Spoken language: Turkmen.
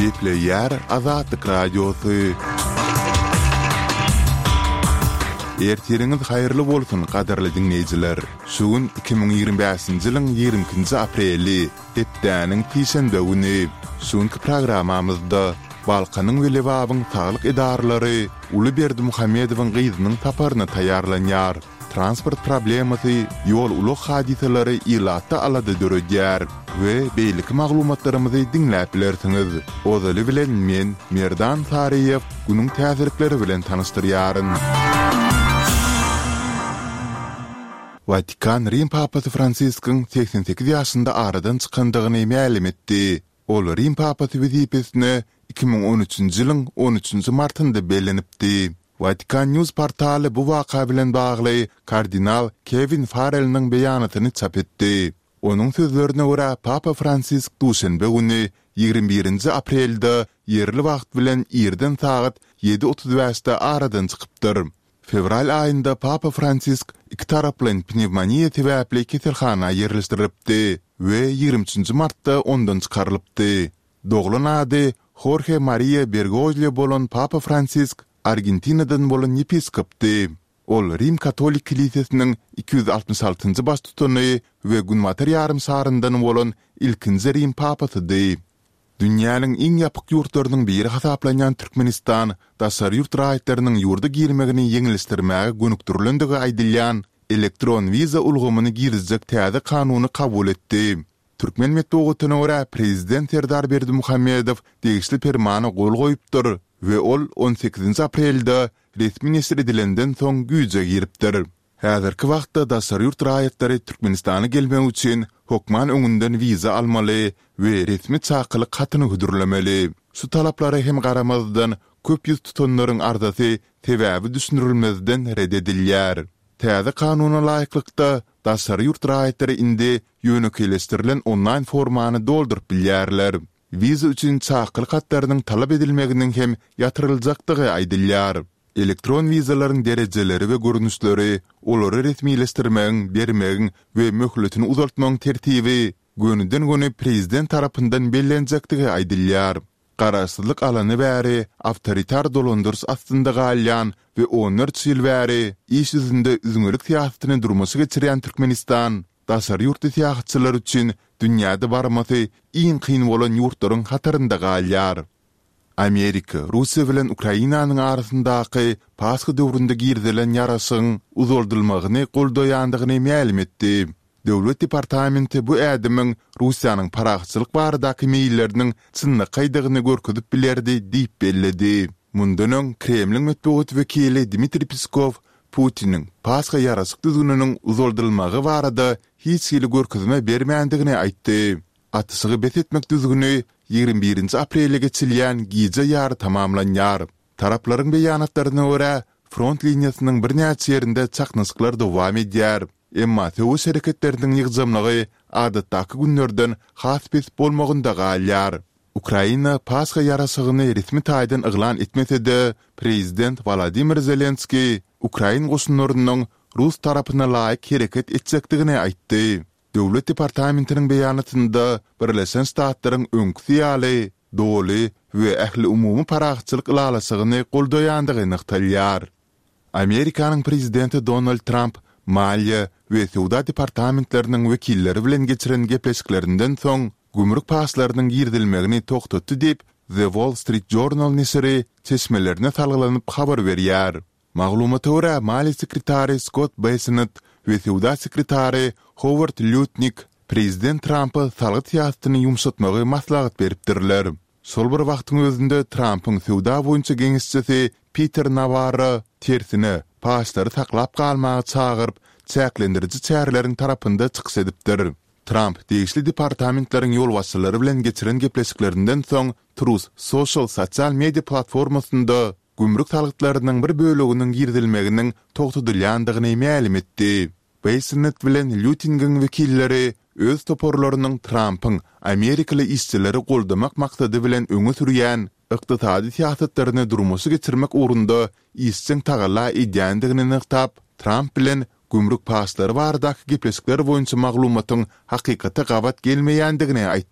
Gepleyer Azadlık Radyosu. Ertiriniz hayırlı bolsun qadarly dinleyijiler. Şugun 2025-nji ýylyň 20-nji apreli, Depdäniň Pişenbe güni. Şugunky programamyzda Balkanyň we Lewabyň saglyk edarlary Uly Berdimuhammedowyň gyzynyň taparyna taýarlanýar. Transport problemasy, ýol uluk hadiselary ilatda alady döredýär we beýlik maglumatlarymyzy dinläp bilersiňiz. Ozaly bilen men Merdan Tariýew günüň täzirikleri bilen tanystyryaryn. Vatikan Rim Papasy Fransiskyn 88 ýaşynda aradan çykandygyny ma'lum etdi. Ol Rim Papasy wezipesine 2013-nji ýylyň 13-nji martynda bellenipdi. Vatikan News portaly bu waka bilen bagly Kardinal Kevin Farrell'nyň beýanatyny çap etdi. Onuň sözlerine görä Papa Fransisk duşanbe güni 21-nji aprelde yerli wagt bilen ýerden saat 7:35-de aradan çykypdyr. Fevral aýynda Papa Fransisk iki taraplan pnevmoniýa täbäpli keselhana ýerleşdiripdi we 23-nji martda ondan çykarylypdy. Doglan ady Jorge Maria Bergoglio bolan Papa Fransisk Argentinadan bolan yepiskopdy. Ol Rim Katolik Kilisesiniň 266-njy baş tutany we günmatyr ýarym saryndan bolan ilkinji Rim papasydy. Dünýäniň iň ýapyk ýurtlarynyň biri hasaplanýan Türkmenistan daşary ýurt raýatlarynyň ýurda girmegini ýeňilişdirmäge gönükdirilendigi aýdylýan elektron viza ulgamyny girizjek täze kanuny kabul etdi. Türkmen metbuatyna görä Prezident Serdar Berdimuhammedow degişli fermana gol goýupdyr we ol 18 aprelde resmi nesir edilenden soň güýje giripdir. Häzirki wagtda daşary ýurt raýatlary Türkmenistana gelmek üçin hokman öňünden viza almaly we resmi çakylyk hatyny hödürlemeli. Şu talaplary hem garamazdan köp ýüz tutanlaryň ardasy sebäbi düşünürilmezden reddedilýär. Täze kanuny laýyklykda daşary ýurt raýatlary indi ýönekleşdirilen online formany doldurup bilýärler. Viza üçin çakylyk hatlarynyň talap edilmeginiň hem ýatyryljakdygy aýdylýar. Elektron vizalaryň derejeleri we görnüşleri, olary resmileşdirmegiň, bermegiň we möhletini uzaltmagyň tertibi gönüden göne prezident tarapyndan bellenjekdigi aýdylýar. Garaşsyzlyk alany bäri awtoritar dolandyrys astynda galýan we 14 ýyl bäri iş ýüzünde üzüňelik siýasatyny durmasy geçirýän Türkmenistan daşary ýurt siýasatçylar üçin dünýäde barmasy iň kyn bolan ýurtlaryň hatarynda galýar. Amerika, Russiýa bilen Ukrainanyň arasyndaky Paska döwründe girdilen ýaraşyň uzoldylmagyny goldaýandygyny ma'lum etdi. Döwlet departamenti bu ädimiň Russiýanyň paraxçylyk baradaky meýilleriniň çynny gaýdygyny görkezip bilerdi diýip belledi. Mundan öň Kremliň metbuat wekili Dmitri Peskov Putiniň Paska ýaraşyk düzgüniniň uzoldylmagy barada hiç ýyly görkezme bermändigini aýtdy. Atysy betetmek düzgüni 21-nji aprelde geçilýän gije ýary tamamlanýar. Taraplaryň beýanatlaryna görä front liniýasynyň birnäçe ýerinde çaknysyklar dowam edýär. Emma töw şereketleriniň ýygzamlygy adatdaky günlerden has bes bolmagynda galýar. Ukraina Paska ýaraşygyny resmi taýdan eglan etmese-de, Prezident Vladimir Zelenski Ukraina goşunlarynyň Rus tarapyna laýyk hereket etjekdigini aýtdy. Döwlet departamentiniň beýanatynda Birleşen Ştatlaryň öňkü ýaly, doly we ähli umumy paraxçylyk ýalysygyny goldaýandygy nykdalýar. Amerikanyň prezidenti Donald Trump Maliýa we Sowda departamentleriniň wekilleri bilen geçiren gepleşiklerinden soň gümrük paslarynyň girdilmegini toktatdy diýip The Wall Street Journal nesiri çeşmelerine salgylanyp habar berýär. Maglumata görä Maliýa sekretary Scott Bessent we Sowda sekretary Howard Lutnick Prezident Trump'a salgyt ýasatyny ýumşatmagy maslahat beripdirler. Şol bir wagtyň özünde Trump'yň Sowda boýunça geňişçisi Peter Navarro tersine paslary saklap galmagy çagyryp çäklendiriji çäreleriň tarapynda çykyş edipdir. Trump degişli departamentlaryň ýol başçylary bilen geçiren gepleşiklerinden soň Truth Social sosial media platformasynda gümrük salgytlarynyň bir böleginiň girdilmeginiň togtadylýandygyny ma'lum etdi. Bessent bilen Lutnick'in wekilleri öz toporlarynyň Trump'yň Amerikaly işçileri goldamak maksady bilen öňe sürýän ykdysady siýasatlaryny durmasy geçirmek urunda işçiň tagalla edýändigini nyktap, Trump bilen gümrük paslary baradaky gepleşikler boýunça maglumatyň hakykata gabat gelmeýändigini aýtdy.